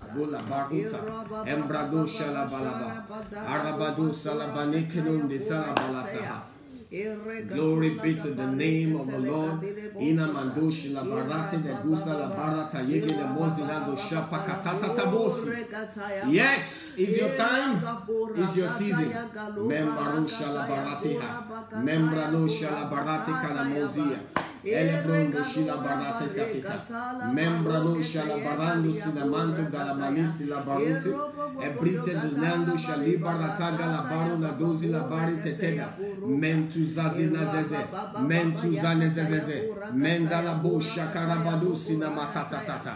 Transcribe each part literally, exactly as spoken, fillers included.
Bola Baruta, Embrado Shalabalaba, Arabado Salabanekenum de Salabalasaha. Glory be to the name of the Lord. Ina mandoshi la barate de gusa la barata yege de mozina do shapa katata tabosi. Yes, it's your time. It's your season. Membarusha la baratiha. Membranosha la barate kanamozia. Elebrondo shila barate katika. Membranosha la barando sinamanto galamanisi la barute. Ebrite zunando shali barataga la baro la dozi la bari tetega. Mentu zazina zeze. Mentu zanezeze. Mendala bo shakarabadu sinamatata tata.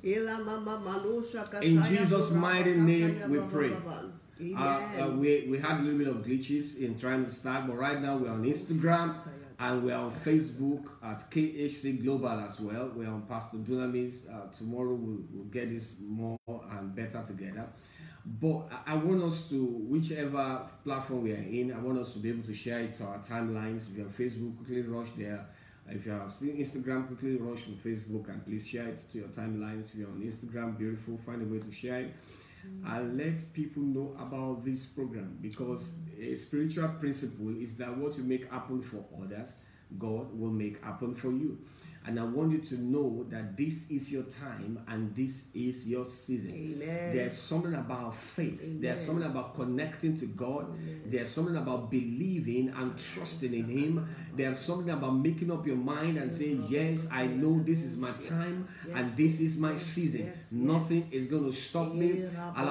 In Jesus' mighty name we pray. Uh, uh, we, we had a little bit of glitches in trying to start, but right now we're on Instagram and we're on Facebook at K H C Global as well. We're on Pastor Dunamis. Uh, tomorrow we'll, we'll get this more and better together. But I, I want us to, whichever platform we are in, I want us to be able to share it to our timelines. If you're on Facebook, quickly rush there. If you're on Instagram, quickly rush on Facebook and please share it to your timelines. If you're on Instagram, beautiful, find a way to share it. And let people know about this program, because a spiritual principle is that what you make happen for others, God will make happen for you. And I want you to know that this is your time and this is your season. Amen. There's something about faith. Amen. There's something about connecting to God. Amen. There's something about believing and trusting in Him. There's something about making up your mind and saying, yes, I know this is my time yes. and this is my season. Yes. Nothing is going to stop me.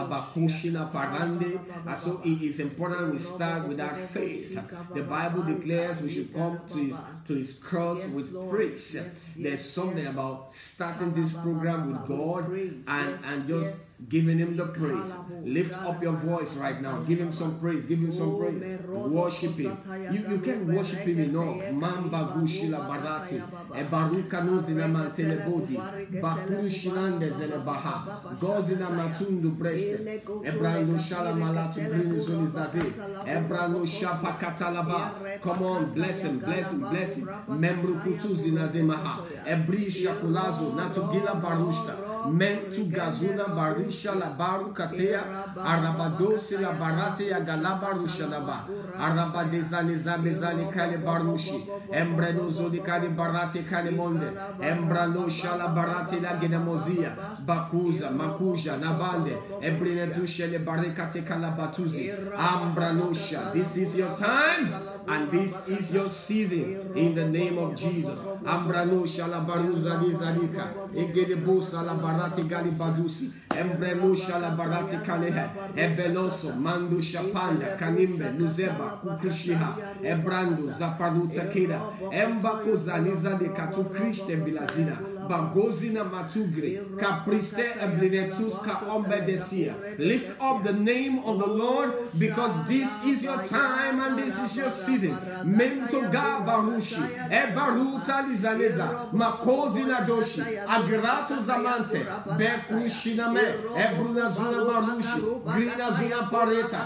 And so it is important we start with our faith. The Bible declares we should come to His, to his courts with praise. There's something about starting this program with God and, and just giving Him the praise. Lift up your voice right now. Give Him some praise. Give Him some praise. Worship Him. You, you can't worship Him enough. Mamba gushila barati. Ebaruka nuzina mantele bodi. Bakuru shinande zele baha. Gozina matundu breste. Ebrando shala malatu grinu zolizaze. Ebrando shapa katalaba. Come on, bless Him, bless Him, bless Him. Membru kutuzina zemaha. Ebri shakulazo natugila barushta. Mentu gazuna barisha la baru katea. Arabadosi la barate ya galabarusha la ba. Arabadezani zamezani kale barushi. Embreno zoni kale barate kale monde. Embrano shala barate la genemozia. Bakuza, makuja, nabande. Ebrine tushe le barekate kalabatuzi. Ambranosha. This is your time and this is your season in the name of Jesus. Ambranosha la baruza nizalika. Egedebosa la barate gali badusi. Embrenosha la barate kalehe. Ebeloso, mandu shapanda, kanimbe, nuzeba, kukushiha. Ebrando, zaparuta keda. Embako zanizale katu kriste bilazina. Bagozina matugre. Capriste eblinetus ka ombedesia. Lift up the name of the Lord, because this is your time and this is your season. Mentoga barushi. Ebaruta lizaleza. Makozina doshi. Agrato zamante. Bekushiname. Ebruna zuna barushi. Grina zuna pareta.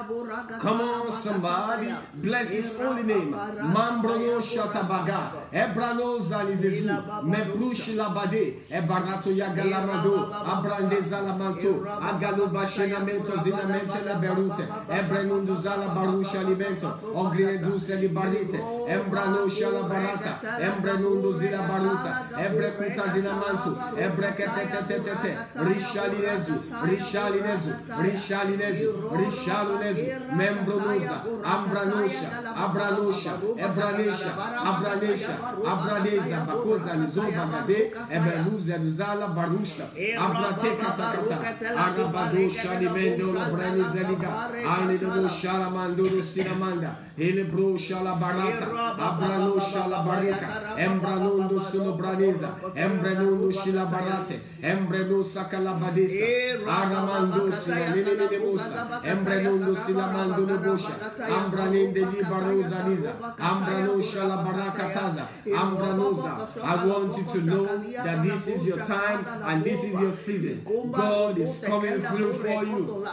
Come on, somebody. Bless His holy name. Mambrono shatabaga. Ebrano zalizezu. Meplushi labade. Ebarato yagalamado. Abrande zalamanto. Agalo bashenamento zinamente la berute. Ebrenundu zala barusha alimento. Ogriendu se barite. Embrano shala barata. Embrenundu zila baruta. Ebrekuta zinamantu. Ebreketetetetete. Rishalinezu. Rishalinezu. Rishalinezu. Rishalinezu. Membronuza. Ambranosha. Abranosha. Ebranesha. Abranesha. Abraneza. Bakoza nizoba gade. Ebeluza nuzala barusha. Abrate katakata. Arabado shalimendo la branizeliga. Alido shalamando sinamanda. Elebro shalabarata. Abrano shalabareka. Embranondo sulobraneza. Embrenundo shilabarate. Embreno sakalabadesa. Aramando silanenenemosa. Embrenondo silamando lobosha. Ambranende libaroza niza. Ambrano shalabarakataza. Ambranoza. I want you to know that this is your time and this is your season. God is coming through for you.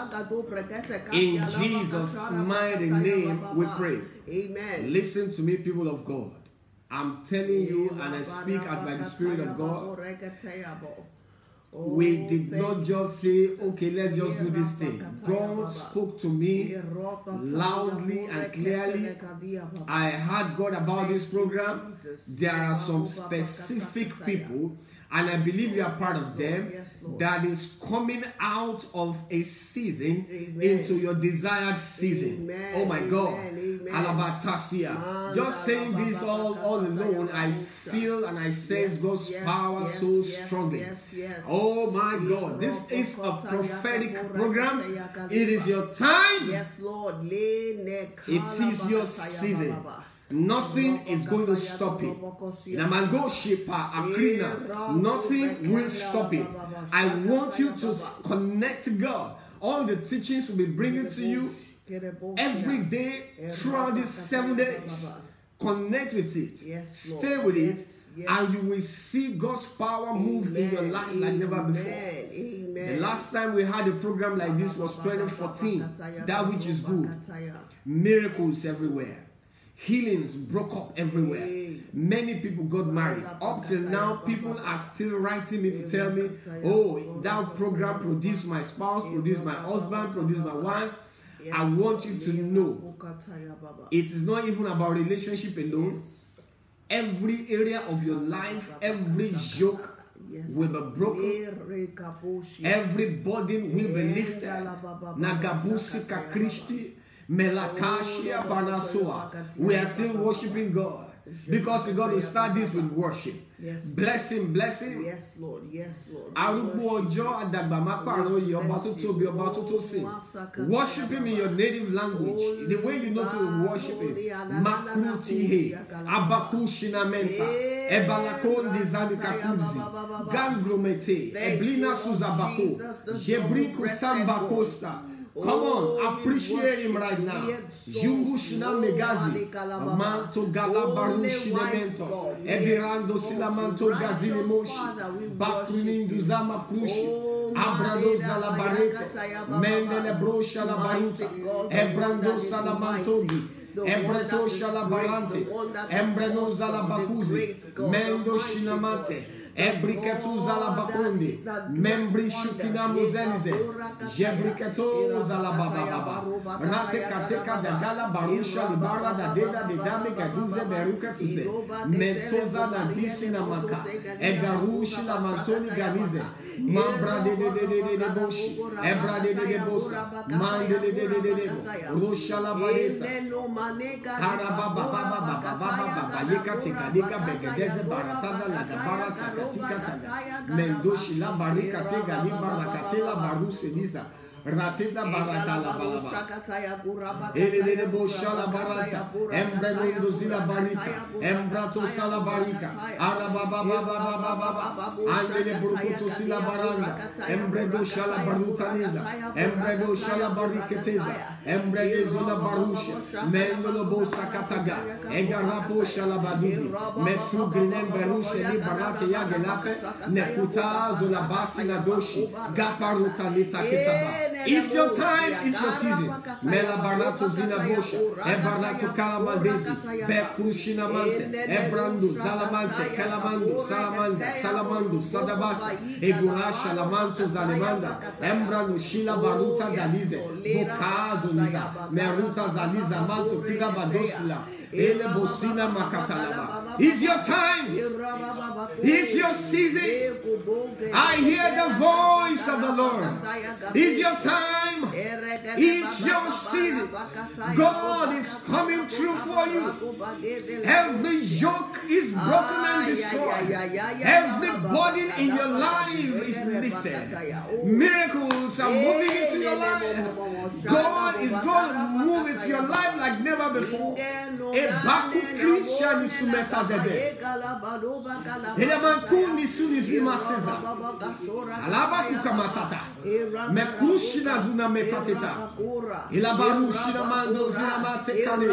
In Jesus' mighty name we pray. Amen. Listen to me, people of God. I'm telling you, and I speak as by the Spirit of God. we did not just say, okay, let's just do this thing. God spoke to me loudly and clearly. I heard God about this program. There are some specific people, and I believe you are part of them, that is coming out of a season into your desired season. Oh my God. Alabatasia. Just saying this all, all alone, I feel and I sense God's power so strongly. Oh my God. This is a prophetic program. It is your time. Yes, Lord. It is your season. Nothing is going to stop it. Nothing will stop it. I want you to connect to God. All the teachings will be bringing to you every day throughout these seven days. Connect with it. Stay with it. And you will see God's power move in your life like never before. The last time we had a program like this was twenty fourteen. That which is good. Miracles everywhere. Healings broke up everywhere. Many people got married. Up till now, people are still writing me to tell me, oh, that program produced my spouse, produced my husband, produced my wife. I want you to know, it is not even about relationship alone. Every area of your life, every yoke will be broken. Every burden will be lifted. Nagabusika Christi. Melakashia Banasoa. We are still worshiping God because we're going to start this with worship. Yes. Bless him, bless him. Yes, Lord. Yes, Lord. Worship him in your native language, the way you know to worship him. Makrutihe, Abakushinamenta, Ebalakon Dizanikakuzi, Gangromete, Eblina Suzabako, Jebriku Sambakosta. Come on, appreciate him right now. Jumbushina Megazi, Manto Galabarushinemento, Ebirando Silamanto Gazini Moshi, Bakunin Duzama Krushi, Abrado Zalabarete, Mendele Brosha la Baruta, Ebrando Salamantogi, Ebreto Shalabarante, Embreno Zalabakuzi, Mendo Shinamante. Ebriketu zalabakundi, membri shukina muzelize, jebriketu zalabababa, rate kateka da gala barusha libara da deda de dame gaduze beruka tuze, mentoza na disi na maka, egarushi na mantoni ganize, mambra de de de de de de boshi, ebra de de de bosa, mande de de de de de bo, rosha la baresa, harababa baba baba baba baba, yeka tika dika begedeze baratada la gabara saka. Mendoshi la barika tega limba la katela baru seniza ratida barata la balaba ele de bosha la barata embreno zila barita embrato sala barika araba baba baba baba angele brukuto sila baranga embreno shala baruta niza embreno shala bariketeza embreno zola barusha mendolo bosa kataga egarapo shala badudi metsu grinen barusha ni barate ya gelape nekuta zola basi la doshi gaparuta lita ketaba. It's your time, it's your season. Mela barnato zina bosha, e barnato calamandesi, becrushina mante, e brando, zalamante, calamando, salamanda, salamando, sadabasa, e gurasha lamanto zalemanda, embrano shila baruta galize, bocazo liza, meruta zaliza manto, pida badosila, ele bosina makatalaba. It's your time. It's your season. I hear the voice of the Lord. It's your time. It's your season. God is coming through for you. Every yoke is broken and destroyed. Every burden in your life is lifted. Miracles are moving into your life. God is going to move into your life like never before. Ebaku Christian sumesa zeze. Elemanku misuni zima seza. Alaba kukamatata. Mekushina zuna metateta. Ilabarushina mando zina mate kane.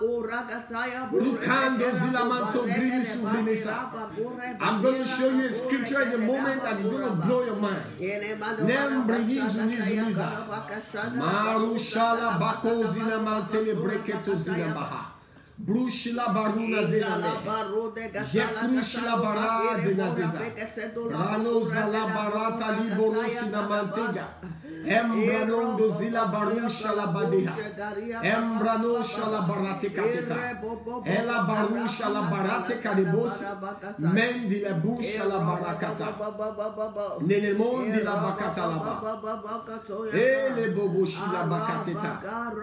Rukando zila manto grili sublinisa. I'm going to show you a scripture in a moment that is going to blow your mind. Nembringizu nizuniza. Marushala bako zina mantele breketo zina baha. Brushila baruna zezale. Jekrushila barade nazeza. Rano zala barata liborosi na mantega. Embrano dozila barusha la badeha. Embrano shala barate kateta. Ela barusha la barate karibosi. Mendi la busha la barakata. Nenemondi la bakata la ba. Ele boboshi la bakateta.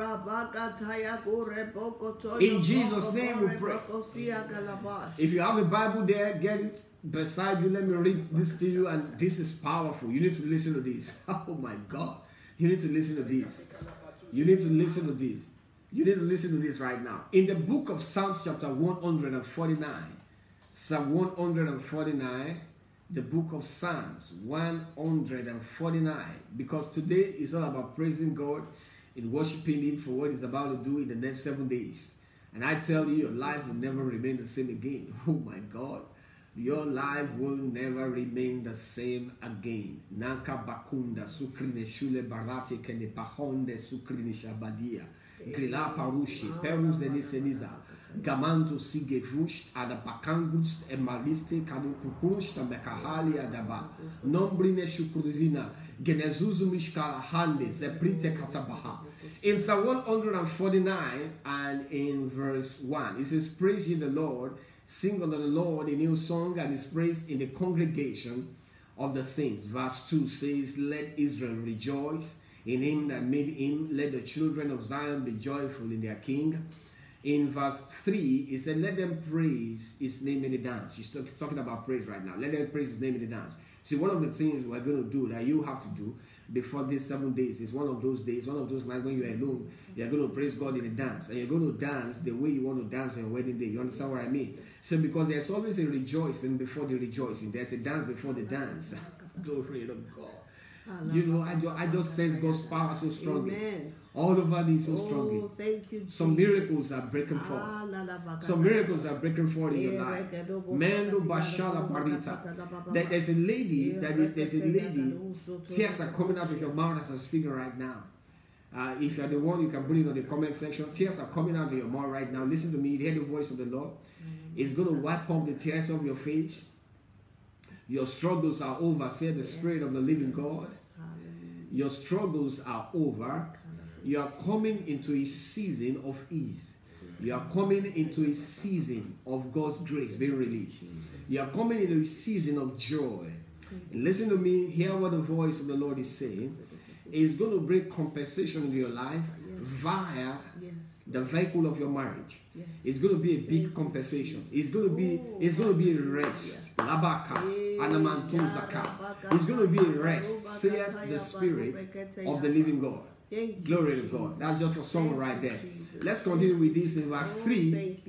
In Jesus' name we pray. If you have a Bible there, get it beside you. Let me read this to you, and this is powerful. You need to listen to this. Oh my God. You need to listen to this. You need to listen to this. You need to listen to this right now. In the book of Psalms chapter one forty-nine, Psalm one forty-nine, the book of Psalms one forty-nine, because today is all about praising God and worshiping Him for what He's about to do in the next seven days. And I tell you, your life will never remain the same again. Oh my God. Your life will never remain the same again. Nanka bakunda sukrine shule barate kene pahonde sukrine shabadia. Grila parushi perus eniseniza. Gamanto sige vusht ada pakangust emaliste kadu kukunst mekahali adaba. Nombrine shukruzina genezuzu mishkala hande zeprite katabaha. In Psalm one forty-nine and in verse one, it says, praise ye the Lord, sing unto the Lord a new song, and His praise in the congregation of the saints. Verse two says, let Israel rejoice in Him that made him, let the children of Zion be joyful in their King. In verse three, it said, let them praise His name in the dance. He's talking about praise right now. Let them praise His name in the dance. See, one of the things we're going to do, that you have to do before these seven days, is one of those days, one of those nights when you're alone, you're going to praise God in a dance. And you're going to dance the way you want to dance on your wedding day. You understand what I mean? So because there's always a rejoicing before the rejoicing. There's a dance before the dance. Glory to God. You know, I just, I just sense God's power so strongly. Amen. All over me so strongly. Oh, thank you, Some miracles are breaking forth. Some miracles are breaking forth in your life. Mendo Bashala Parita. There's a lady, that is, there's a lady, tears are coming out of your mouth as I'm speaking right now. Uh, if you're the one, you can put it in the comment section. Tears are coming out of your mouth right now. Listen to me, hear the voice of the Lord. It's going to wipe off the tears off your face. Your struggles are over, said the Spirit of the living God. Your struggles are over. You are coming into a season of ease. You are coming into a season of God's grace being released. You are coming into a season of joy. And listen to me, hear what the voice of the Lord is saying. It's going to bring compensation into your life via the vehicle of your marriage. It's going to be a big compensation. It's going to be, it's going to be a rest. Labaka, anamantuzaka. It's going to be a rest, saith the Spirit of the living God. Glory to God. That's just a song right there. Let's continue with this in verse three.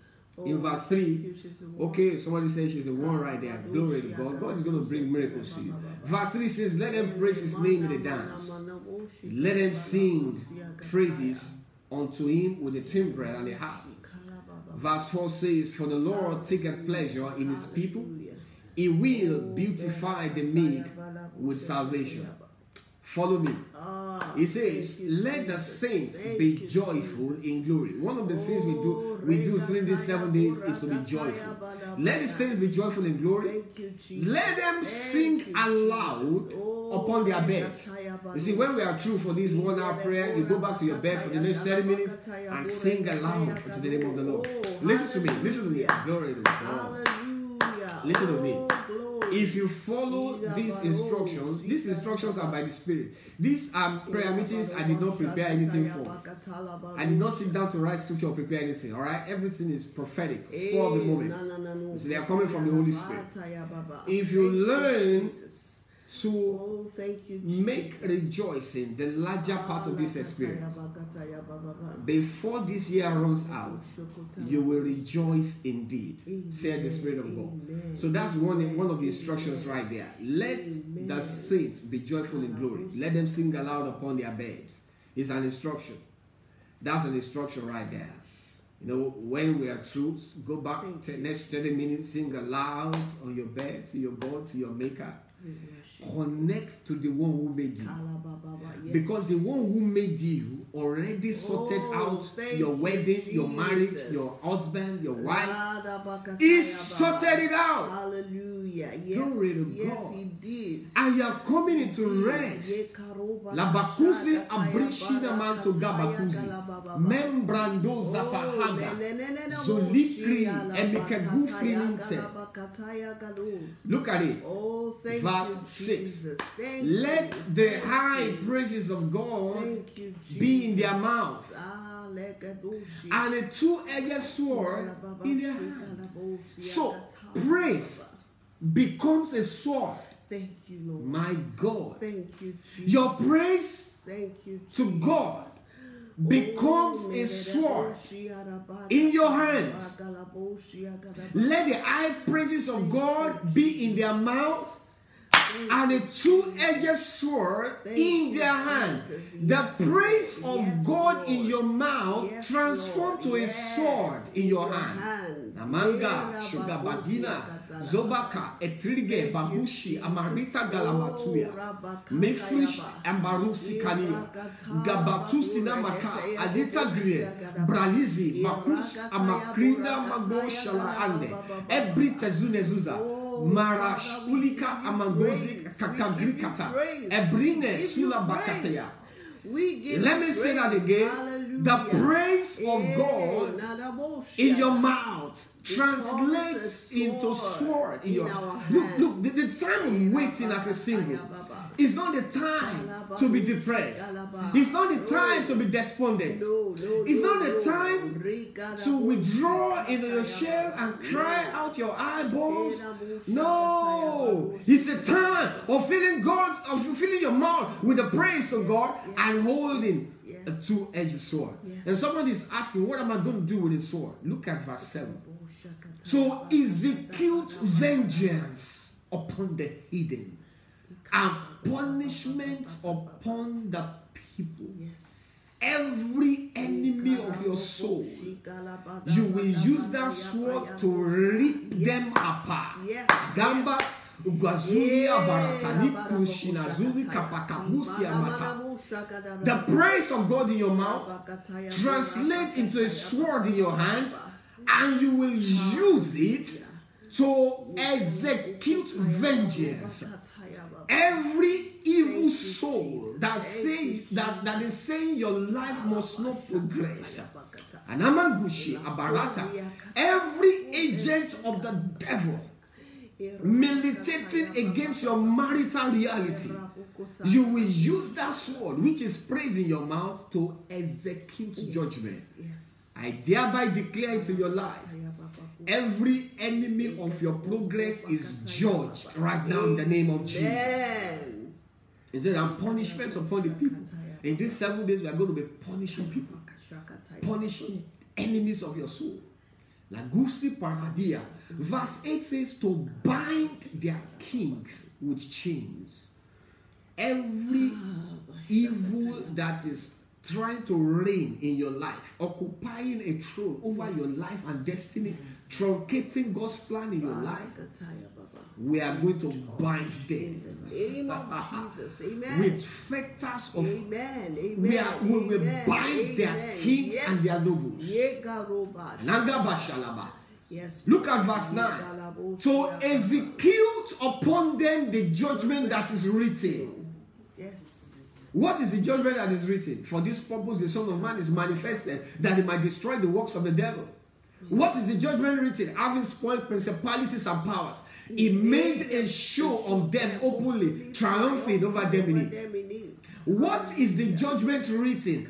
In verse three, okay, somebody says she's the one right there. Glory to God. God is going to bring miracles to you. Verse three says, let them praise His name in the dance. Let them sing praises unto Him with the timbrel and the harp. Verse four says, for the Lord taketh pleasure in His people. He will beautify the meek with salvation. Follow me. He says, let the saints be joyful in glory. One of the things we do, we do three days, seven days is to be joyful. Let the saints be joyful in glory. Let them sing aloud upon their beds. You see, when we are through for this one hour prayer, you go back to your bed for the next thirty minutes and sing aloud to the name of the Lord. Listen to me. Listen to me. Glory to God. Listen to me. If you follow these instructions, these instructions are by the Spirit. These are prayer meetings I did not prepare anything for. I did not sit down to write scripture or prepare anything. Alright? Everything is prophetic. Spur of the moment. So they are coming from the Holy Spirit. If you learn to oh, thank you, make rejoicing the larger part of this experience, before this year runs out, you will rejoice indeed, said the Spirit of God. So that's one, one of the instructions right there. Let the saints be joyful in glory. Let them sing aloud upon their beds. It's an instruction. That's an instruction right there. You know, when we are through, go back to next thirty minutes, sing aloud on your bed to your God, to your Maker. Connect to the one who made you. Because the one who made you already sorted Oh, out thank your you, wedding, your marriage, Jesus. your husband, your wife. Ladabakataya He Baba. sorted it out. Hallelujah. Yes, Glory to yes, God. he did. And you are coming into Ye rest. karoba Labakuzi kasha abrishina kataya manto barakataya gabakuzi. galababa. Membrando Oh, zapahaga. nenenene Zolikri moshi ala emekegu bakataya filinte. galabakataya galu. Look at it. Oh, thank Verse you, six. Jesus. Thank Let you. the Thank high you. praises of God Thank you, Jesus. be in their mouth, Ah, legadoshi. and a two-edged sword in their hand. So praise becomes a sword. Thank you, Lord. My God. Thank you, Jesus. Your praise Thank you, to Jesus. God becomes Oh, a sword in your hands. Let the high praises of God be in their mouth and a two-edged sword in their hand. The praise of God in your mouth transformed to a sword in your hand. Namanga, Shugabagina, Zobaka, Etrige, Babushi, Amarita Galamatuya, Mefrish, Ambarusi Kania, Gabatusi Namaka, Adita Grie, Bralizi, Bakus, Amakrinda, Magoshala Ande, Ebri Tezunezuza. Marash Ulika Amangozi Kakagrikata Ebrine Sula Bakataya. Let me say that again. Hallelujah. The praise of God in your mouth translates into sword in your hand. Look, look, the, the time of waiting as a single is not the time to be depressed. It's not the time to be despondent. It's not the time to withdraw into your shell and cry out your eyeballs. No, it's a time of filling God, of filling your mouth with the praise of God and holding a two-edged sword. And somebody is asking, what am I going to do with the sword? Look at verse seven. So execute vengeance upon the hidden and punishment upon the people. Every enemy of your soul, you will use that sword to rip them apart. Gamba Ugazuli abaratani kushinazuli kapakabusi amata. The praise of God in your mouth translate into a sword in your hand, and you will use it to execute vengeance. Every evil soul that say that, that is saying your life must not progress. And Amangushi Abarata, every agent of the devil militating against your marital reality, you will use that sword, which is praise in your mouth, to execute yes, judgment. Yes. I thereby declare to your life, every enemy of your progress is judged right now in the name of Jesus. He said, and punishments upon the people. In these seven days, we are going to be punishing people, punishing enemies of your soul. Lagusi Paradia. Verse eight says, to bind their kings with chains. Every evil that is trying to reign in your life, occupying a throne over your life and destiny, truncating God's plan in your life, we are going to bind them. Name of Jesus. Amen. With fetters of Amen. Amen. We, are, we will Amen. bind Amen. their kings yes. and their nobles. Nagabashalaba. Yes. Look at verse nine. To execute upon them the judgment that is written. Yes. What is the judgment that is written? For this purpose the Son of Man is manifested, that he might destroy the works of the devil. Yes. What is the judgment written? Having spoiled principalities and powers, he made a show of them openly, triumphing over them in it. What is the judgment written?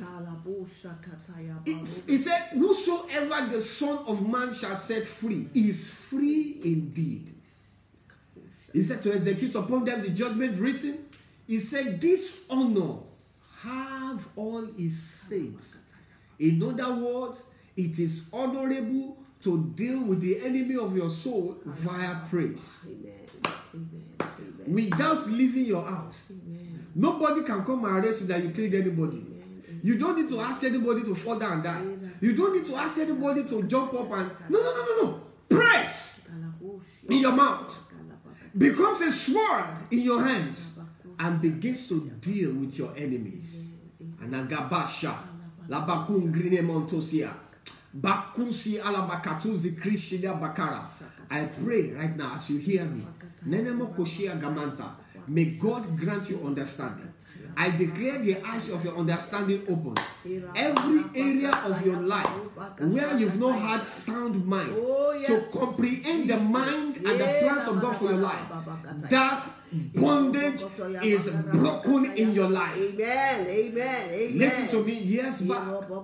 He said, whosoever the Son of Man shall set free is free indeed. He said to execute upon them the judgment written. He said, this honor have all his saints. In other words, it is honorable to deal with the enemy of your soul via praise. Amen. Amen. Amen. Without leaving your house. Amen. Nobody can come and arrest you that you killed anybody. Amen. You don't need to ask anybody to fall down and die. You don't need to ask anybody to jump up and... No, no, no, no, no. Praise in your mouth becomes a sword in your hands and begins to deal with your enemies. And Agabasha. La bakun grine montosia. Bakusi ala bakatuzi krishilia bakara. I pray right now as you hear me. Nenemo koshia gamanta. May God grant you understanding. I declare the eyes of your understanding open. Every area of your life where you've not had sound mind to comprehend the mind and the plans of God for your life, that bondage is broken in your life. Amen. Amen. Amen. Listen to me. Years back,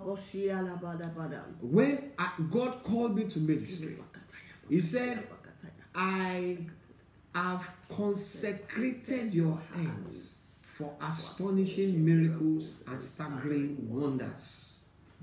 when I, God called me to ministry, He said, I have consecrated your hands for astonishing miracles and staggering wonders.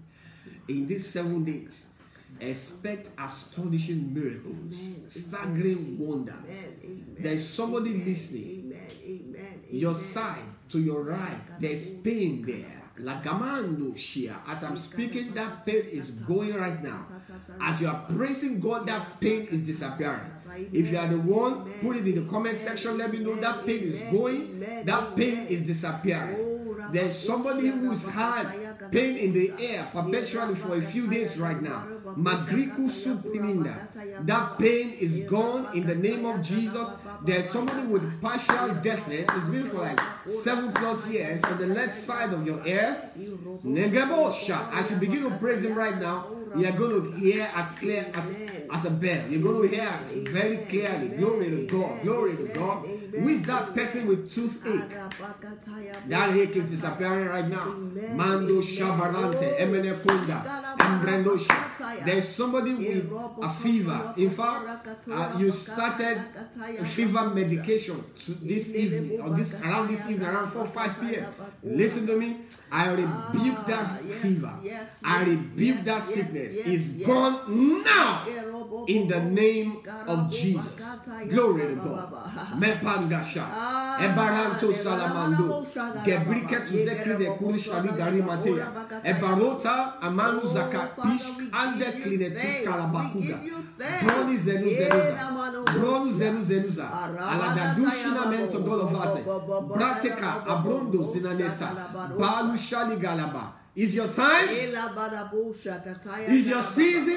In these seven days, expect astonishing miracles, staggering wonders. There's somebody listening. Your side, to your right, there's pain there. Lagamando Shia. As I'm speaking, that pain is going right now. As you are praising God, that pain is disappearing. If you are the one, put it in the comment section. Let me know that pain is going. That pain is disappearing. There's somebody who's had pain in the air perpetually for a few days right now. Magriku Suptiminda. That pain is gone in the name of Jesus. There's somebody with partial deafness. It's been for like seven plus years on the left side of your ear. Negebosha. As you begin to praise Him right now, you are going to hear as clear as, as a bell. You're going to hear very clearly. Glory to God. Glory to God. Who is that person with toothache? That ache is disappearing right now. Mando Shabarante, Emene Kunda, Embrendosha. There's somebody with a fever. In fact, uh, you started a fever medication this evening, or this around this evening, around four five p m Listen to me. I rebuke that fever. I rebuke that sickness. It's gone now in the name of Jesus. Glory to God. Mepangasha. Ebaranto salamando. Gebrike to zekri de kurishali gari matea. Ebarota amanu zakat pish ande klinetus kalabakuga. Broni zenu zenuza. Broni zenu zenuza. Alagadushina mento golovase. Brateka abrondo zinanesa. Balu shali galaba. Is your time? Is your season?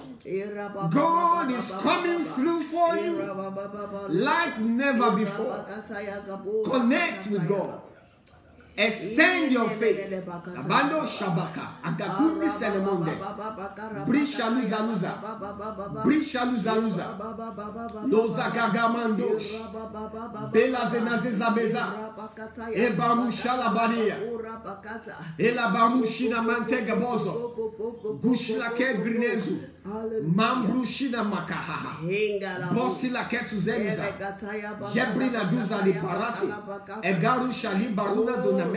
God is coming through for you like never before. Connect with God. Extend your faith. Abando Shabaka. Agakumi Selemonde. Brisha Luzaluza. Brisha Luzaluza. Loza Gagamandosh. Bela Zenazezabeza. Ebaru Shalabadia. Ela Barushina Mantega Bozo. Gushlake Grinezu. Mambrushina Makahaha. Bosila Ketuzenuza. Jebrina Duza Li Parati. Egaru Shali Baruna Dona.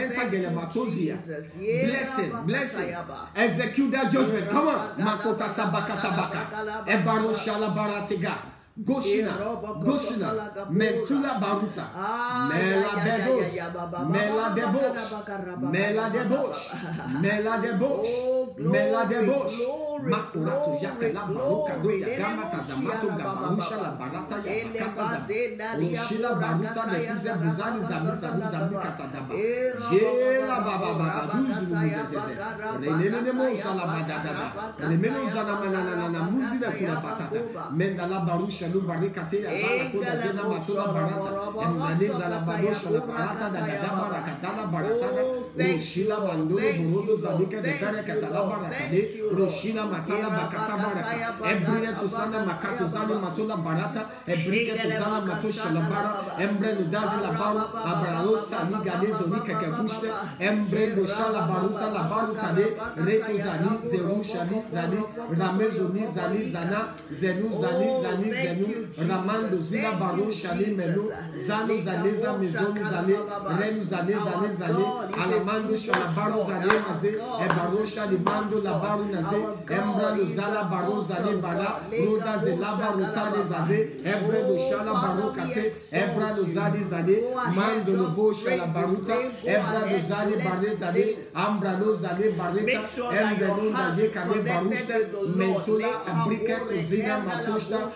Blessing, blessing. Execute that judgment. Come on. Makota Sabakata Baka. Ebaro Shalabaratiga. Goshina, Goshina, Mentula Baruta, Mela Debosh, Mela Debosh, Mela Debosh, Mela Debosh, Mela Debosh, Makurato Yakala Baruka Doya Gamata Zamato Gabarusha La Barata Yakata Ushila Baruta Lekiza Buzani Zamuza Zamukata Daba, Jela Baba Baba Duzu Renene Mosa La Badada, Remeno Zanamana Muzina Kula Patata, Mendala Barusha. Lubarikatea bala kuda zena matula barata emaniza la badosha la barata da gadama rakatala barata roshila mandolo burudo zalika de kare katala barata de roshila matala bakata barata ebrine to sana makato zani matula barata ebrike to zana matosha la bara embre nudazi la baru abralo sani gadezo ni kekebushte embre do shala baruta la baruta de reto zani zeru shani zani ramezo ni zani zana zenu zani zani zenu Ramando Zila Baru Shali Melu Zanu Zaneza Mezonu Zane Renu Zane Zane Zane Alamando Shalabaru Zane Maze Ebaro Shali Bando Labaru Naze Embra Zala Baru Zane Bala Roda Zelaba Rutane Zaze Ebra Shala Baru Kate Ebra Zadi Zane Mando Lobo Shala Baruta Ebra Zali Bare Zane Ambra Zane Bareta Embra Zane Kane Barusta Mentula Abrika Zina Matosta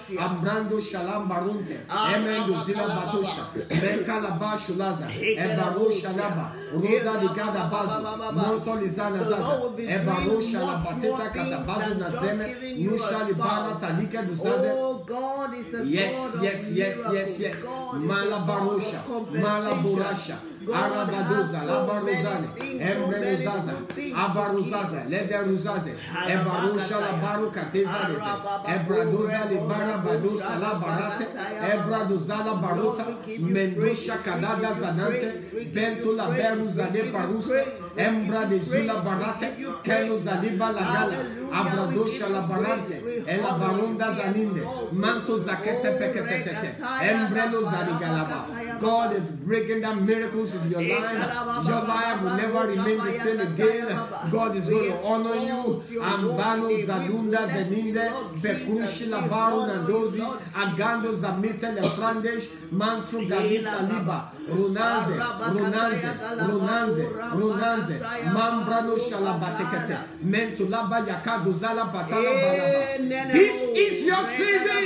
Abrando Shalam Barunte, Emendo Zila Batosha, Benkala Shulaza, Ebaro Shalaba, Roda de Gada Bazu, Monto Lizana Zaza, Ebaro Shalabateta Katabazu Nazeme, Nusha Libana Talika Duzaze. Oh God is a Yes, God yes, of yes, miracles. yes, yes. God is a Malabarosha, God of Malaborasha, God Arabadoza, has so many Labarozane, things, so many Embreluzaza, good things Abaruzaza, Lederuzaze, Ebarosha Labaru Katezanese, Ebradoza Libara Badosa Labarate, Ebradozala Barota, Mendosha Kadada Zanante, Bentula Beruzade Parusa, Embra de Zula Barate, Kelo Zaliba Lagala, Abradosha Labarante, Ela Baronda Zaninde, Manto Zakete Peketete, Embrelo Zadigalaba. God is breaking down miracles into your life. Your life will never remain the same again. God is going to honor you. Ambano Zalunda Zeninde, Bekushi Labaru Nandozi, Agando Zamite Lefrandesh, Mantru Galisa Liba, Runaze, Runaze, Runaze, Runaze, Mambrano Shalabatekete, Mentulaba Yakadu Zala Batala Balaba. This is your season.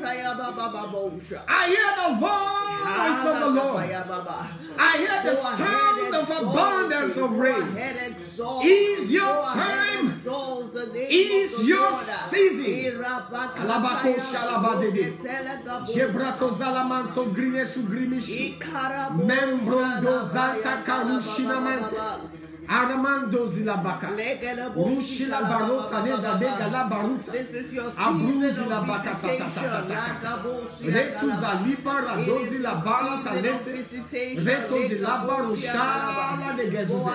I hear the voice of the Lord. I hear the sound of abundance of rain. Is your time. Is your season. Alabako Shalabadede. Jebrato Zalamanto Grine Sugrimishi. Membrondo Zata Karushinamante. Aramando Zilabaka. Rushila Barota Neda Dega La Baruta. Abruzi la Bakata Tata. Retu Zaliba Radozi la Barata Lese. Reto Zilaba Rushala de Gezuze.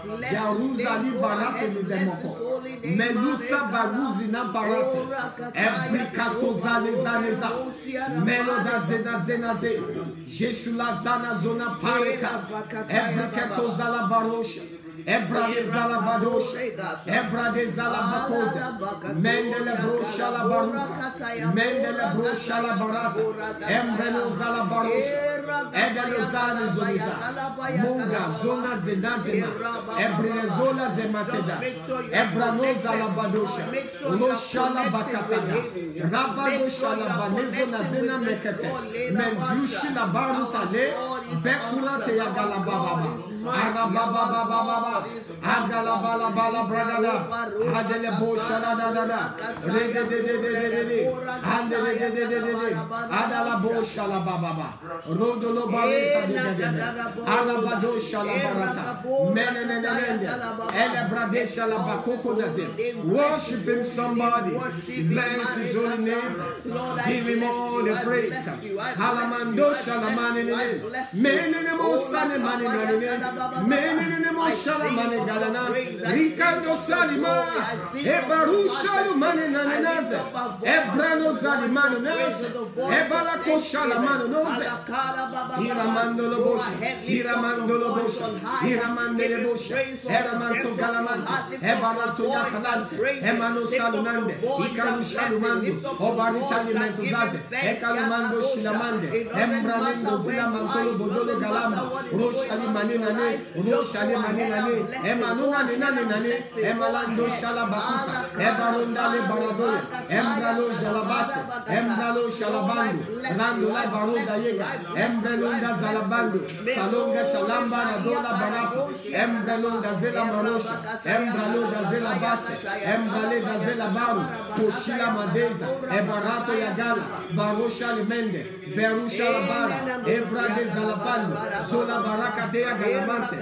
Jaruza Libarate Midemoko. Melusa Baruzi na Barate. Ebrikato Zane Zaneza. Meloda Zena Zenaze. Jeshula Zana Zona Pareka. Ebrikato Zala Barosha. Ebra de Zalabadosha, Ebra de Zalabacosa, Mendele Brosha la Baruta, Mendele Brosha la Barata, Embelo Zalabarosha, Edelo Zana Zoniza, Munga, Zona Zenazema, Ebrezola Zemateda, Ebrano Zalabadosha, Loshala Bakatada, Rabadosha la Banezona Zena Mekete, Mendushi la Baruta Le, Bekurate Yagalababa. Arababa baba, Agala bala bala bragala, Adele bosha da da da da, Rede de de de de de, Andele de de de de de, Adala bosha la baba, Rodolo bareta de de de, Alabadosha la barata, Menenenende, Elebradesha la bakoko daze. Worship him, somebody. Bless his holy name. Give him all the praise. Halamandosha la manene, Menene mosane manene. Menene moshana mane galana, Ricardo Salima, Ebarusha lumane nanaze, Ebrano Zalimano naze, Ebala koshala mano noze, Iramando lobosha, Iramando lobosha, Iramande lebosha, Eramanto galamante, Ebalato yakalante, Emano salunande, Ikarusha lumando, Obarita limento zaze, Ekalumando shilamande, Embrando zilamantolo bodole galama, Rosha limane Roshale manene, Emanuna nene nane, Emalando shalabakuta, Ebaronda le baradole, Embralo jalabase, Embralo shalabando, Rando la baronda yega, Embralonda zalabando, Salonga shalamba na dola barato, Embralonda zela marosha, Embralonda zela baste, Embrale da zela baru, Koshila madeza, Ebarato yagala, Barosha le mende, Berusha la bara, Ebra de zalabando, Zola barakatea galamante.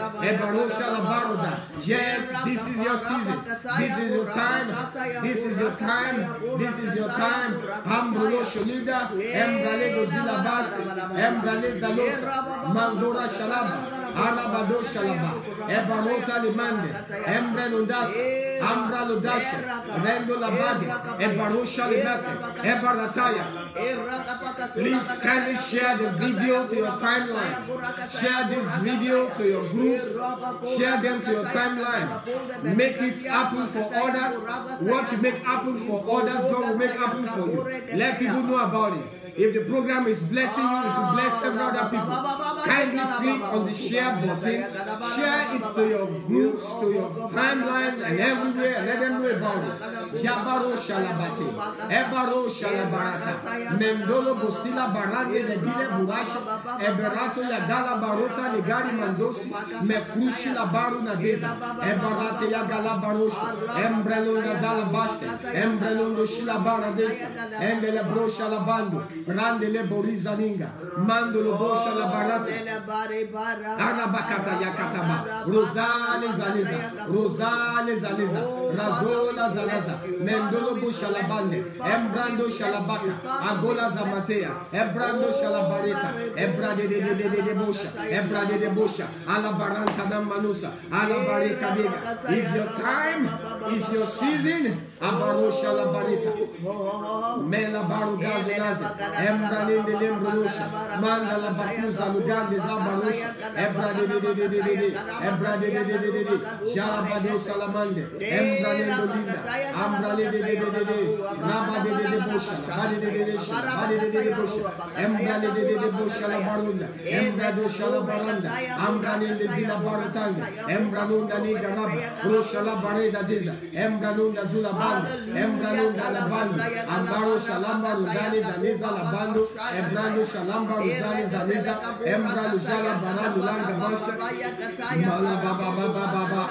Yes, this is your season. This is your time. This is your time. This is your time. Ambulo Sholida, Emgalego Zila Basti, Emgale Dalosa, Mandora Shalaba, Alabado Shalaba, Ebarota Limande, Embrenundas, Ambra Ludasha, Rendo Labade, Ebarosha Libate, Ebarataya. Please kindly share the video to your timeline. Share this video to your groups. Share them to your timeline. Make it happen for others. What you make happen for others, God will make happen for you. Let people know about it. If the program is blessing you, it will bless several other people. Kindly click on the share button. Share it to your groups, to your timeline, and everywhere. And let them know about it. Jabaro Shalabate, Ebaro Shalabarata, Mendolo Bosila Barande, the Dile Burasha, Eberato Yagala Barota, the Gari Mandosi, Mekrushi Labaru Nadeza, Ebarate Yagala Barosha, Embrelo Nazala Basta, Embrelo Shilabara Desa, Endele Brosha Labando, Randele Borizaninga, Mandolo Bosha Labarate, Arabakata Yakataba, Rosale Zaleza, Rosale Zaleza, Razola Zalaza, Mendolo Bosha Labande, Embrando Shalabaka, Agola Zamatea, Ebrando Shalabareta, Ebrade de de de de Bosha, Ebrade de Bosha, Alabaranta Namanusa, Alabareka Dega. It's your time, it's your season. Abaro Shalabareta, Mela Baru Gazaza, Embrade de Lembrosha, Mandala Bakuza Lugande Zabarosha, Ebrade de de de de de, Ebrade de de de de, Jalabado Salamande, Embrade de Linda, Ambrade de de de de, Rabba de de Bosha, Bade de de Bade de de Bosha, Embrade de de Bosha la Barunda, Embrado Shalabaranda, Ambrade de Zila Barutanga, Embranunda Niga Rabba, Rosha la Bareda Ziza, Embranunda Zula Banda, Embranunda la Banda, Ambaro Shalamba Rudani Daniza la Bando, Embrando Shalamba Rudani Zaniza, Embrando Shala Barando Langa Master, Mala Baba Baba Baba,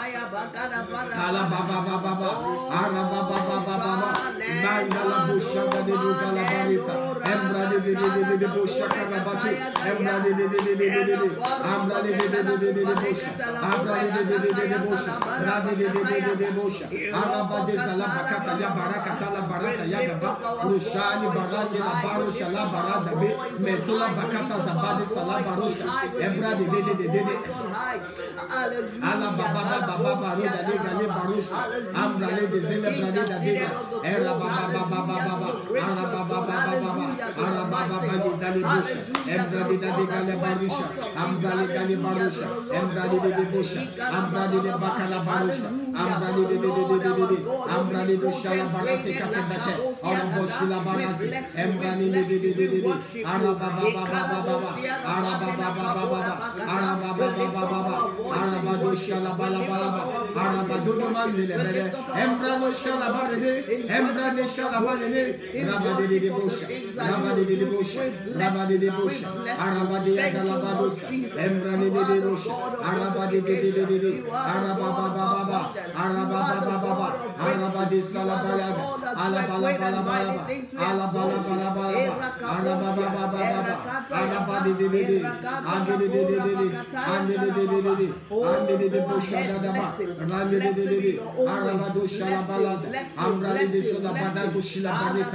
Ala Baba Baba Baba, Ara Baba Baba Baba, Mandala Bushaka de Buzala Barita, Embra de de de de de Bushaka Rabati, Embra de de de de de de de, Ambra de de de de de de Busha, Ambra de de de de de Busha, Rabi de de de de de Busha, Araba de Salabakata ya Barakata la Barata Yagaba, Rushani Barani la Baro Shala Barada Be, Metula Bakata Zabadi Salabarosha, Embra de de de de de, Ala Baba Baba Baba Roda de Gale Barosha, Ambra de Zele Brade de Era Baba Baba Baba, Ara Baba Baba Baba, Ara Baba Baba Dali Busha, Embra de de Gale Barosha, Ambra de Gale Barosha, Embra de de Busha, Ambra de Bakala Barosha, Ambra de de de de de de, Ambra de Shala Barate Katabate, Ara Boshila Barate, Embra de de de de de de, Ara Baba Baba Baba, Ara Baba Baba Baba, Ara Baba Baba Baba, Ara Bado Shala Bala Bala, Ara Bado Mandele, Embra de Shala Barade, Embra de Shala Barade, Rabba de de Busha, Rabba de de Busha, Rabba de de Busha, Araba de Galabados, Embra de de Busha, Araba de de de de, Araba Baba Baba, Araba Baba Baba, Araba de Salabalaga, Alabala Bala Bala, Alabala Bala Bala, Araba Baba Baba, Araba de de de, Ande de de de, Ande de de de, Ande de de Busha Daba, Rande de de de, Araba do Shalabalada, Ambra de Solabada Bushila Bareta,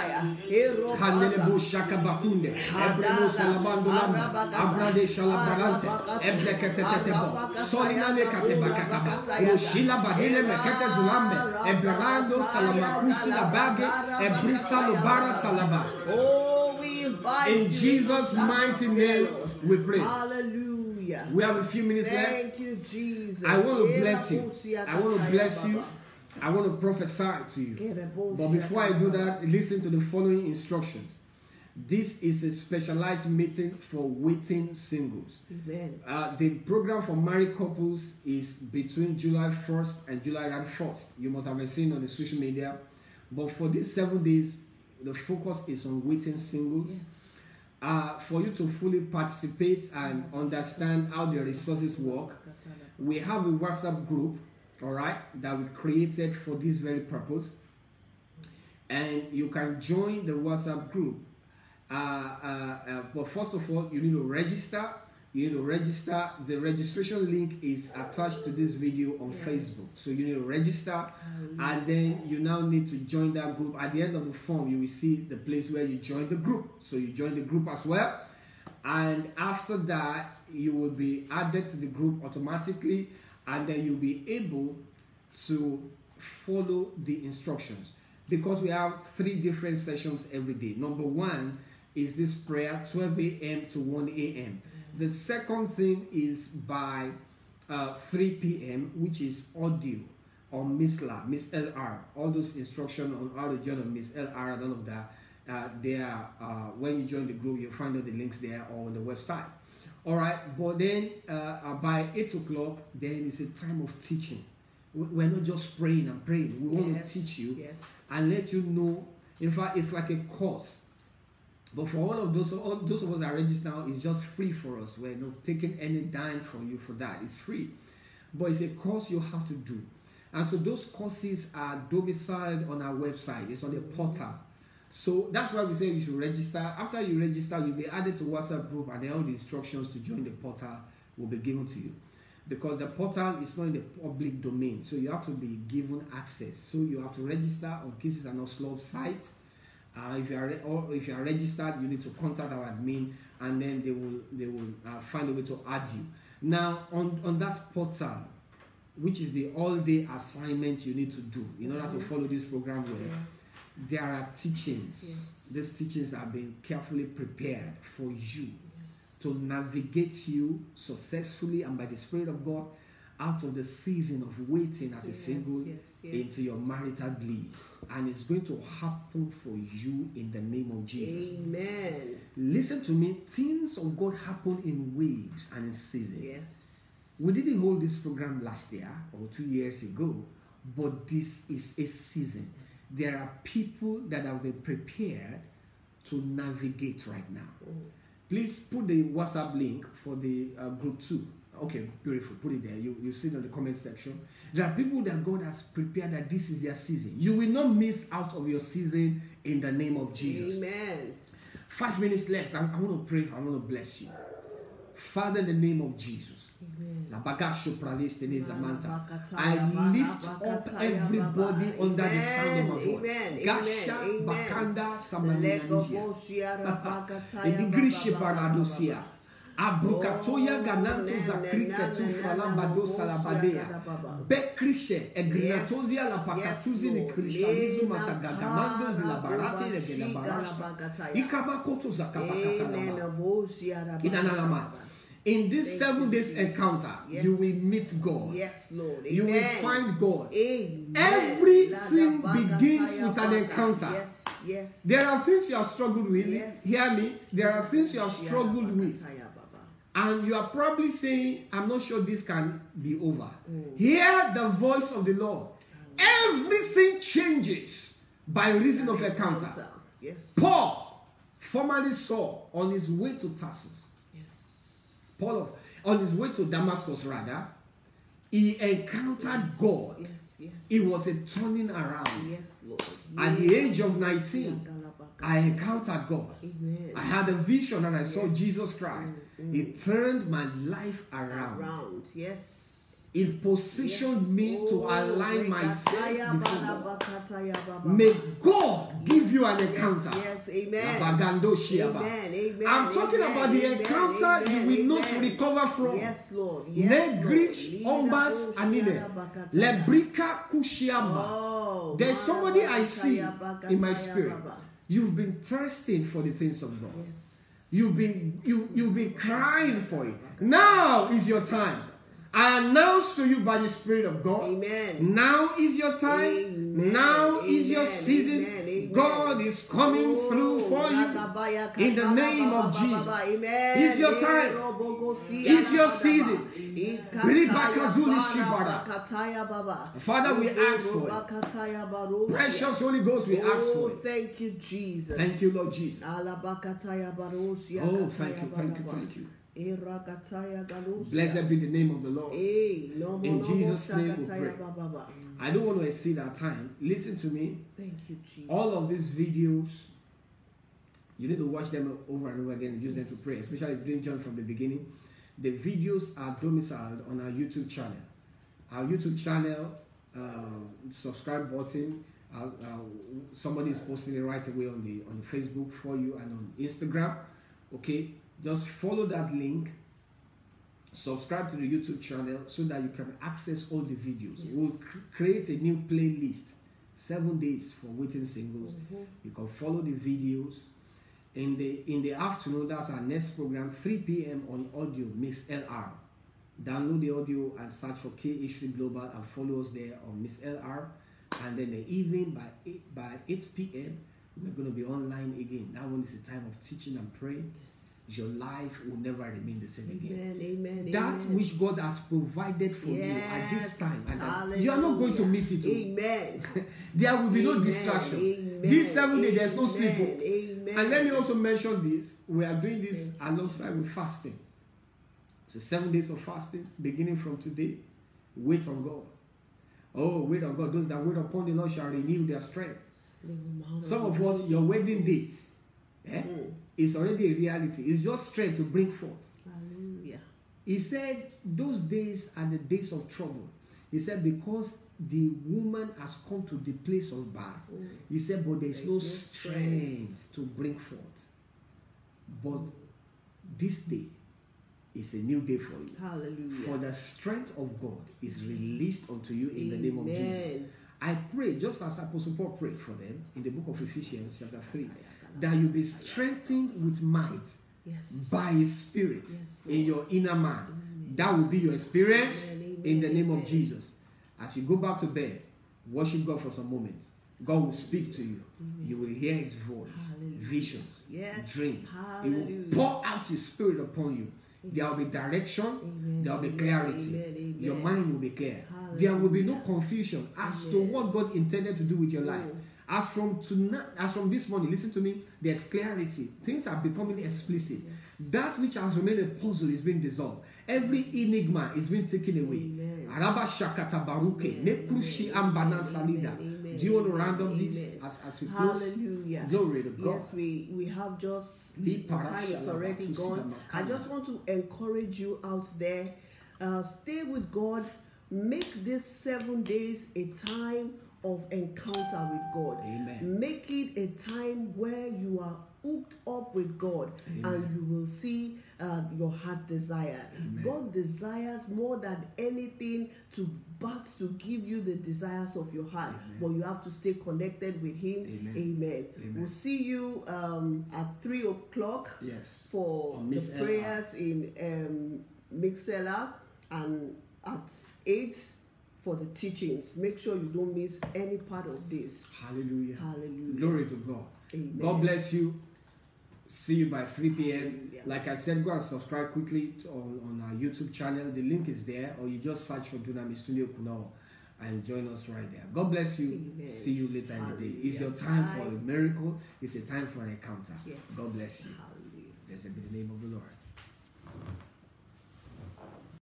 Handele Bushaka Bakunde, Ebreno Salabando Lamba, Abra de Shalabarante, Ebreketetebo, Solinane Katebakataba, Ushila Badine Mekete Zulambe, Eberando Salamakusi la Bage, Ebrisa Lubara Salaba. Oh, we invite in Jesus' mighty name we pray. Hallelujah. We have a few minutes Thank left. Thank you, Jesus. I want to bless you. I want to bless you. I want to prophesy to you. But before I do that, listen to the following instructions. This is a specialized meeting for waiting singles. Amen. Uh, the program for married couples is between July first and July thirty-first. You must have seen on the social media. But for these seven days, the focus is on waiting singles. Yes. Uh, for you to fully participate and understand how the resources work, we have a WhatsApp group, all right, that we created for this very purpose. And you can join the WhatsApp group. Uh, uh, uh, but first of all, you need to register. You need to register. The registration link is attached to this video on yes. Facebook. So you need to register, mm-hmm. and then you now need to join that group. At the end of the form, you will see the place where you join the group. So you join the group as well. And after that, you will be added to the group automatically, and then you'll be able to follow the instructions. Because we have three different sessions every day. Number one is this prayer, twelve a m to one a m The second thing is by uh, three p m, which is audio on Miss La, Miss L R. All those instructions on how to join on Miss L R and all of that, uh, there. Uh, when you join the group, you'll find all the links there or on the website. All right, but then uh, uh, by eight o'clock, then it's a time of teaching. We're not just praying and praying. We want Yes, to teach you yes. and let you know. In fact, it's like a course. But for all of those, all those of us that register now, it's just free for us. We're not taking any dime from you for that. It's free. But it's a course you have to do. And so those courses are domiciled on our website. It's on the portal. So that's why we say you should register. After you register, you'll be added to WhatsApp group, and then all the instructions to join the portal will be given to you. Because the portal is not in the public domain. So you have to be given access. So you have to register on Kisses and Oslo site. Uh, if you are or if you are registered, you need to contact our admin, and then they will they will uh, find a way to add you. Now on on that portal, which is the all-day assignment you need to do in order to follow this program well, Yeah. there are teachings. Yes. These teachings have been carefully prepared for you Yes. to navigate you successfully and by the Spirit of God out of the season of waiting as a Yes, single yes, yes. into your marital bliss. And it's going to happen for you in the name of Jesus. Amen. Listen to me. Things of God happen in waves and in seasons. Yes. We didn't hold this program last year or two years ago, but this is a season. There are people that have been prepared to navigate right now. Mm. Please put the WhatsApp link for the uh, group two. Okay, beautiful. Put it there. You you see it in the comment section. There are people that God has prepared that this is their season. You will not miss out of your season in the name of Jesus. Amen. Five minutes left. I, I want to pray. I want to bless you. Father, in the name of Jesus. Amen. La bagasho pralis teneza manta. I lift up everybody under the sound of my voice. Amen. Gasha Amen. bakanda Lego samanisia. boshia bakataya Edigrishe baba, baba, paradosia. baba. Abrukatoya Oh, gananto na, zakrike na, tu na, na, falambado na, salabadea. na, baba. Bekrishe egrinatozia la Yes, pakatuzi yes, ni Lord. krishalizo Lena matagagamando kara zilabarate boba legela shiga barashka. la bakataya. Ikabakoto Amen. zakabakatalama. Boshia la Inanalama. bakataya. In this Thank seven you, days Jesus. encounter, Yes. you will meet God. Yes, Lord. You will Amen. find God. Amen. Everything La begins bakataya with an baka. encounter. Yes, yes. There are things you have struggled with. Yes. Hear me. There are things you have Shia struggled la with. bakataya baba. And you are probably saying, I'm not sure this can be over. Mm. Hear the voice of the Lord. Everything changes by reason of encounter. Yes. Paul, formerly Saul, on his way to Tarsus, Yes. Paul, on his way to Damascus, rather, he encountered God. Yes, yes. It was a turning around. Yes, Lord. At the age of nineteen, I Amen. encountered God. Amen. I had a vision and I saw Yes. Jesus Christ. Mm, mm. He turned my life around. Around. Yes. It positioned Yes. me to Oh, align myself Rekataya before God. Barabakataya Baba. May God give you an encounter. Yes, yes. Amen. Labagando Shiaba. Amen. Amen. I'm talking Amen. about the Amen. encounter Amen. you will not Amen. recover from. Yes, Lord. Yes, Negrich Lord. ombas Lida anine. Bakataya. Lebrika kushiamba. Oh, There's somebody I see Barabakataya in my Bakataya spirit. Baba. You've been thirsting for the things of God. Yes. You've been you you've been crying for it. Now is your time. I announce to you by the Spirit of God. Amen. Now is your time. Amen. Now is your Amen. season. Amen. Amen. God is coming Oh, through for you. Ragabaya In the Katala name Baba of Baba Jesus. Baba. Amen. It's your time. Erobogosia It's your Baba season. Baba. Ikataya Ribakazuli Bara Shibara. Bakataya Baba. Father, we ask for it. Rubakataya Barosia. Precious Holy Ghost, we ask Oh, for it. thank you, Jesus. Thank you, Lord Jesus. Alabakataya Barosia. Oh, Kataya thank you, thank you, Baba. thank you. Erakataya Galosia. Blessed be the name of the Lord. Eh, no more, In no Jesus' more name we Shakataya pray. Baba Baba. I don't want to exceed our time. Listen to me. Thank you, Jesus. All of these videos, you need to watch them over and over again and use them to pray, especially if you didn't join from the beginning. The videos are domiciled on our YouTube channel. Our YouTube channel, uh, subscribe button, uh, uh, somebody is posting it right away on the on the Facebook for you and on Instagram. Okay, just follow that link. Subscribe to the YouTube channel so that you can access all the videos. Yes. We'll cr- create a new playlist, seven days for waiting singles. Mhm. You can follow the videos. In the in the afternoon, that's our next program, three p m on audio Mix L R. Download the audio and search for K H C Global and follow us there on Miss L R. And then the evening by eight by eight p m We're going to be online again. That one is a time of teaching and praying. Your life will never remain the same again. Amen, amen, that amen. which God has provided for yes, you at this time, and hallelujah. you are not going to miss it. Amen. There will be amen, no distraction. Amen, This seven days, amen, there's no sleep. Amen. And let me also mention this. We are doing this Amen. alongside with fasting. So seven days of fasting, beginning from today. Wait on God. Oh, wait on God. Those that wait upon the Lord shall renew their strength. Some of us, your wedding date eh, mm. is already a reality. It's just strength to bring forth. Hallelujah. He said, those days are the days of trouble. He said, because the woman has come to the place of birth. Mm. He said, but there's, there's no, no strength, strength to bring forth. But this day is a new day for you. Hallelujah. For the strength of God is released unto you in Amen. The name of Jesus. I pray, just as Apostle Paul prayed for them in the book of Ephesians chapter three, that you be strengthened with might yes. by His Spirit yes, in your inner man. Amen. That will be your experience Amen. In the name Amen. Of Jesus. As you go back to bed, worship God for some moments. God will speak to you. Amen. You will hear His voice, Hallelujah. Visions, yes. Dreams. Hallelujah. He will pour out His Spirit upon you. There will be direction. Amen. There will be clarity. Amen. Amen. Your mind will be clear. Hallelujah. There will be no confusion as Amen. To what God intended to do with your life. As from tonight, as from this morning, listen to me, there's clarity. Things are becoming explicit. Yes. That which has remained a puzzle is being dissolved. Every enigma is being taken away. Araba Shakata Baruke, Nekrushi Ambana Salida. Do you want to round up this as, as we close? Hallelujah. Glory to God. Yes, we, we have just, the time is already gone. I just want to encourage you out there. Uh, stay with God. Make this seven days a time of encounter with God. Amen. Make it a time where you are hooked up with God. Amen. And you will see uh, your heart desire. Amen. God desires more than anything to but to give you the desires of your heart. Amen. But you have to stay connected with Him. Amen. Amen. Amen. We'll see you um, at three o'clock yes. for the prayers in um, Mixella, and at eight for the teachings. Make sure you don't miss any part of this. Hallelujah. Hallelujah. Glory to God. Amen. God bless you. See you by three p.m. Yeah. Like I said, go and subscribe quickly to, on, on our YouTube channel. The link is there, or you just search for Dunamis Studio Kunao and join us right there. God bless you. Amen. See you later Hallelujah. In the day. It's your time Bye. For a miracle. It's a time for an encounter. Yes. God bless you. Hallelujah. Blessed be the name of the Lord.